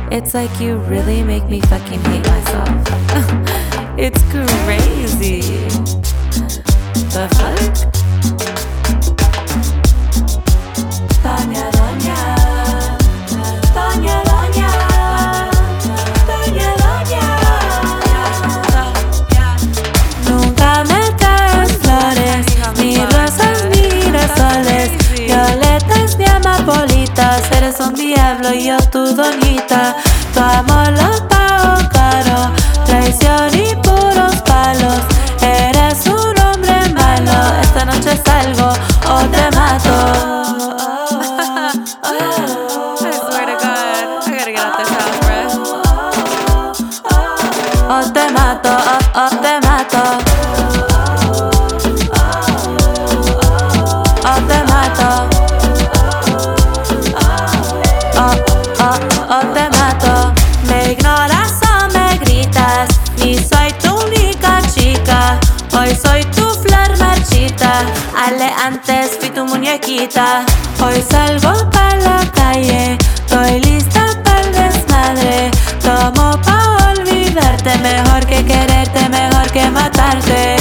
It's like you really make me fucking hate myself. It's crazy. The fuck? Doña, doña, doña, doña, doña, doña. Nunca me traes flores, ni rosas, ni girasoles, violetas ni amapolitas. Eres un diablo y yo tu doñita. Tu amor lo pago caro, traición y puros palos. Eres un hombre malo, esta noche salgo o te mato. I swear to God, I gotta get out this house, bruh. O te mato, o te mato. O te mato. O te mato. Me ignoras o me gritas, ni soy tu única chica. Hoy soy tu flor marchita, ale antes fui tu muñequita. Hoy salgo pa' la calle, estoy lista pa'l desmadre. Tomo pa' olvidarte, mejor que quererte, mejor que matarte.